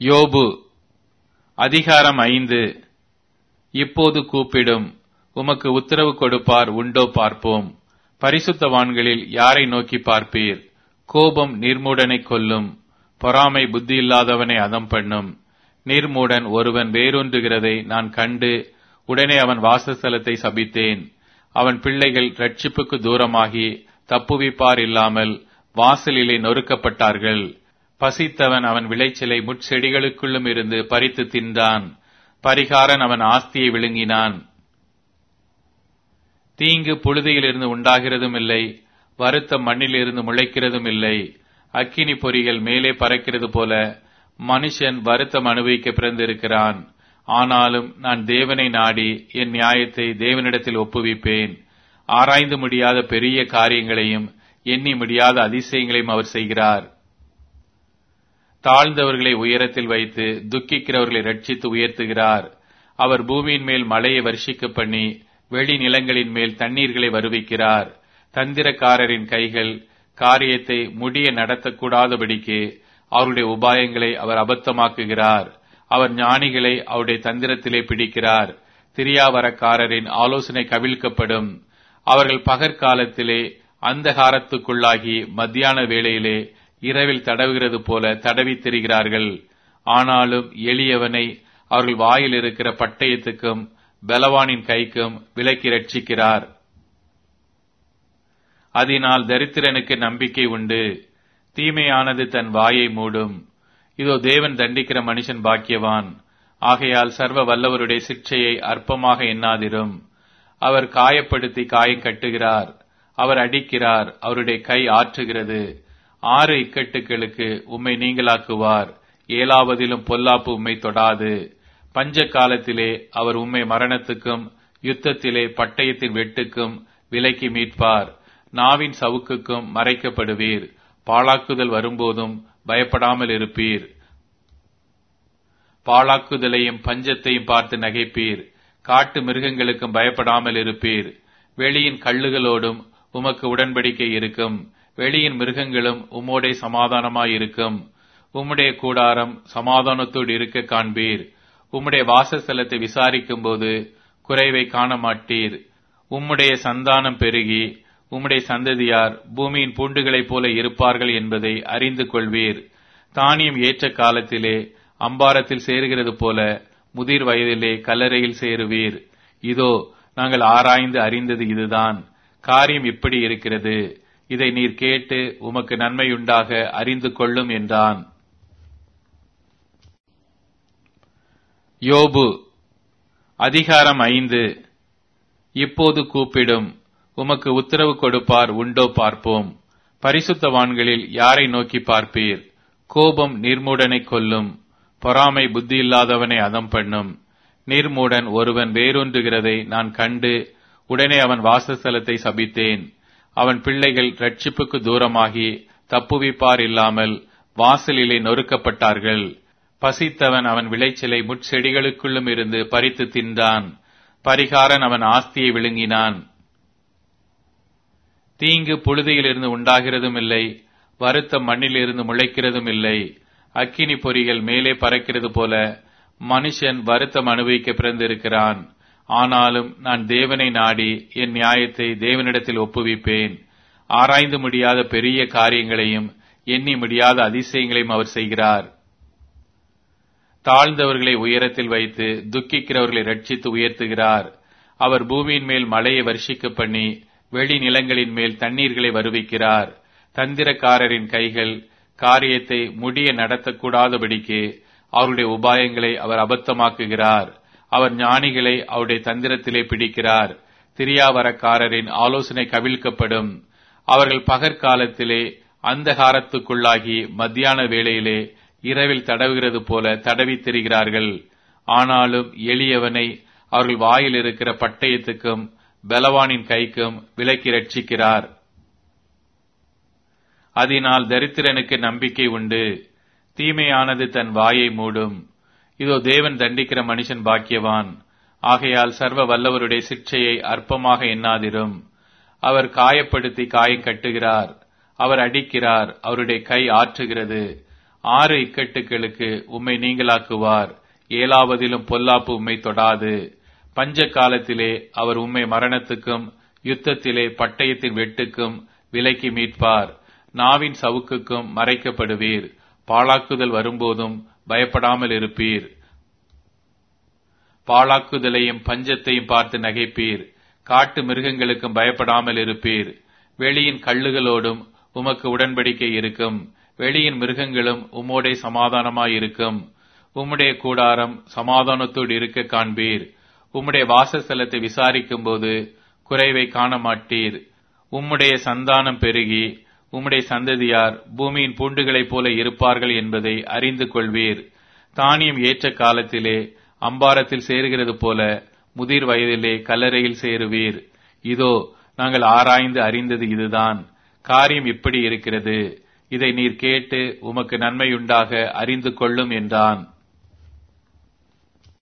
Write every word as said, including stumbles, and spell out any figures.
யோபு அதிகாரம் ஐந்து. இப்போது கூப்பிடும், உமக்கு உத்தரவு கொடுப்பார் உண்டோ பார்ப்போம். பரிசுத்தவான்களில் யாரை நோக்கி பார்ப்பீர்? கோபம் நிர்மூடனை கொல்லும், பொறாமை புத்தியில்லாதவனை அதம் பண்ணும். நிர்மூடன் ஒருவன் வேரூன்றுகிறதை நான் கண்டு உடனே அவன் வாசஸ்தலத்தை சபித்தேன். அவன் பிள்ளைகள் இரட்சிப்புக்கு தூரமாகி தப்புவிப்பார் இல்லாமல் வாசலிலே நொறுக்கப்பட்டார்கள். பசித்தவன் அவன் விளைச்சலை முட்செடிகளுக்குள்ளும் இருந்து பறித்து தின்றான். பரிகாரன் அவன் ஆஸ்தியை விழுங்கினான். தீங்கு புழுதியிலிருந்து உண்டாகிறதும் இல்லை, வருத்த மண்ணிலிருந்து முளைக்கிறதும் இல்லை. அக்கினி பொறிகள் மேலே பறக்கிறது போல மனுஷன் வருத்தம் அனுபவிக்க பிறந்திருக்கிறான். ஆனாலும் நான் தேவனை நாடி என் நியாயத்தை தேவனிடத்தில் ஒப்புவிப்பேன். ஆராய்ந்து முடியாத பெரிய காரியங்களையும் எண்ணி முடியாத அதிசயங்களையும் அவர் செய்கிறார். தாழ்ந்தவர்களை உயரத்தில் வைத்து துக்கிக்கிறவர்களை ரட்சித்து உயர்த்துகிறார். அவர் பூமியின் மேல் மழையை வர்ஷிக்க பண்ணி வெளி நிலங்களின் மேல் தண்ணீர்களை வருவிக்கிறார். தந்திரக்காரரின் கைகள் காரியத்தை முடிய நடத்தக்கூடாதபடிக்கு அவருடைய உபாயங்களை அவர் அபத்தமாக்குகிறார். அவர் ஞானிகளை அவருடைய தந்திரத்திலே பிடிக்கிறார். திரியாவரக்காரரின் ஆலோசனை கவிழ்க்கப்படும். அவர்கள் பகற்காலத்திலே அந்தகாரத்துக்குள்ளாகி மத்தியான வேளையிலே இரவில் தடவுகிறது போல தடவி திரிகிறார்கள். ஆனாலும் எளியவனை அவர்கள் வாயில் இருக்கிற பட்டயத்துக்கும் பலவானின் கைக்கும் விலக்கி ரட்சிக்கிறார். அதனால் தரித்திரனுக்கு நம்பிக்கை உண்டு, தீமையானது தன் வாயை மூடும். இதோ தேவன் தண்டிக்கிற மனுஷன் பாக்கியவான். ஆகையால் சர்வ வல்லவருடைய சிட்சையை அற்பமாக எண்ணாதிரும். அவர் காயப்படுத்தி காயம் கட்டுகிறார், அவர் அடிக்கிறார், அவருடைய கை ஆற்றுகிறது. ஆறு இக்கட்டுகளுக்கு உம்மை நீங்களாக்குவார், ஏழாவதிலும் பொல்லாப்பு உம்மை தொடாது. பஞ்ச காலத்திலே அவர் உம்மை மரணத்துக்கும் யுத்தத்திலே பட்டயத்தின் வெட்டுக்கும் விலக்கி மீட்பார். நாவின் சவுக்குக்கும் மறைக்கப்படுவீர். பாழாக்குதல் வரும்போதும் பயப்படாமல் இருப்பீர். பாழாக்குதலையும் பஞ்சத்தையும் பார்த்து நகைப்பீர். காட்டு மிருகங்களுக்கும் பயப்படாமல் இருப்பீர். வெளியின் கள்ளுகளோடும் உமக்கு உடன்படிக்கை இருக்கும். வெளியின் மிருகங்களும் உம்மோடே சமாதானமாயிருக்கும். உம்முடைய கூடாரம் சமாதானத்தோடு இருக்க காண்பீர். உம்முடைய வாசஸ்தலத்தை விசாரிக்கும் போது குறைவை காண மாட்டீர். உம்முடைய சந்தானம் பெருகி உம்முடைய சந்ததியார் பூமியின் பூண்டுகளைப் போல இருப்பார்கள் என்பதை அறிந்து கொள்வீர். தானியம் ஏற்ற காலத்திலே அம்பாரத்தில் சேருகிறது போல முதிர் வயதிலே கல்லறையில் சேருவீர். இதோ நாங்கள் ஆராய்ந்து அறிந்தது இதுதான். காரியம் இப்படி இருக்கிறது. இதை நீர் கேட்டு உமக்கு நன்மையுண்டாக அறிந்து கொள்ளும் என்றான். யோபு அதிகாரம் ஐந்து. இப்போது கூப்பிடும், உமக்கு உத்தரவு கொடுப்பார் உண்டோ பார்ப்போம். பரிசுத்தவான்களில் யாரை நோக்கி பார்ப்பீர்? கோபம் நிர்மூடனை கொல்லும், பொறாமை புத்தியில்லாதவனை அதம் பண்ணும். நிர்மூடன் ஒருவன் வேரூன்றுகிறதை நான் கண்டு உடனே அவன் வாசஸ்தலத்தை சபித்தேன். அவன் பிள்ளைகள் இரட்சிப்புக்கு தூரமாகி தப்புவிப்பார் இல்லாமல் வாசலிலே நொறுக்கப்பட்டார்கள். பசித்தவன் அவன் விளைச்சலை முட்செடிகளுக்குள்ளும் இருந்து பறித்து தின்றான். பரிகாரன் அவன் ஆஸ்தியை விழுங்கினான். தீங்கு புழுதியிலிருந்து உண்டாகிறதும் இல்லை, வருத்த மண்ணிலிருந்து முளைக்கிறதும் இல்லை. அக்கினி பொறிகள் மேலே பறக்கிறது போல மனுஷன் வருத்தம் அனுபவிக்க பிறந்திருக்கிறான். ஆனாலும் நான் தேவனை நாடி என் நியாயத்தை தேவனிடத்தில் ஒப்புவிப்பேன். ஆராய்ந்து முடியாத பெரிய காரியங்களையும் எண்ணி முடியாத அதிசயங்களையும் அவர் செய்கிறார். தாழ்ந்தவர்களை உயரத்தில் வைத்து துக்கிக்கிறவர்களை ரட்சித்து உயர்த்துகிறார். அவர் பூமியின் மேல் மழையை வர்ஷிக்க பண்ணி வெளி நிலங்களின் மேல் தண்ணீர்களை வருவிக்கிறார். தந்திரக்காரரின் கைகள் காரியத்தை முடிய நடத்தக்கூடாதபடிக்கு அவருடைய உபாயங்களை அவர் அபத்தமாக்குகிறார். அவர் ஞானிகளை அவருடைய தந்திரத்திலே பிடிக்கிறார். திரியாவரக்காரரின் ஆலோசனை கவிழ்க்கப்படும். அவர்கள் பகற்காலத்திலே அந்தகாரத்துக்குள்ளாகி மத்தியான வேளையிலே இரவில் தடவுகிறது போல தடவி திரிகிறார்கள். ஆனாலும் எளியவனை அவர்கள் வாயில் இருக்கிற பட்டயத்துக்கும் பலவானின் கைக்கும் விலக்கி ரட்சிக்கிறார். அதனால் தரித்திரனுக்கு நம்பிக்கை உண்டு, தீமையானது தன் வாயை மூடும். இதோ தேவன் தண்டிக்கிற மனுஷன் பாக்கியவான். ஆகையால் சர்வ வல்லவருடைய சிட்சையை அற்பமாக எண்ணாதிரும். அவர் காயப்படுத்தி காயம் கட்டுகிறார், அவர் அடிக்கிறார், அவருடைய கை ஆற்றுகிறது. ஆறு இக்கட்டுகளுக்கு உம்மை நீங்களாக்குவார். ஏழாவதிலும் பொல்லாப்பு உம்மை தொடாது. பஞ்ச காலத்திலே அவர் உம்மை மரணத்துக்கும் யுத்தத்திலே பட்டயத்தின் வெட்டுக்கும் விலக்கி மீட்பார். நாவின் சவுக்குக்கும் மறைக்கப்படுவீர். பாழாக்குதல் வரும்போதும் பயப்படாமல் இருப்பீர். பாழாக்குதலையும் பஞ்சத்தையும் பார்த்து நகைப்பீர். காட்டு மிருகங்களுக்கும் பயப்படாமல் இருப்பீர். வெளியின் கள்ளுகளோடும் உமக்கு உடன்படிக்கை இருக்கும். வெளியின் மிருகங்களும் உம்மோடே சமாதானமாயிருக்கும். உம்முடைய கூடாரம் சமாதானத்தோடு இருக்க காண்பீர். உம்முடைய வாசஸ்தலத்தை விசாரிக்கும் போது குறைவை காண மாட்டீர். உம்முடைய சந்தானம் பெருகி உம்முடைய சந்ததியார் பூமியின் பூண்டுகளைப் போல இருப்பார்கள் என்பதை அறிந்து கொள்வீர். தானியம் ஏற்ற காலத்திலே அம்பாரத்தில் சேருகிறது போல முதிர் வயதிலே கல்லறையில் சேருவீர். இதோ நாங்கள் ஆராய்ந்து அறிந்தது இதுதான். காரியம் இப்படி இருக்கிறது. இதை நீர் கேட்டு உமக்கு நன்மையுண்டாக அறிந்து கொள்ளும் என்றான்.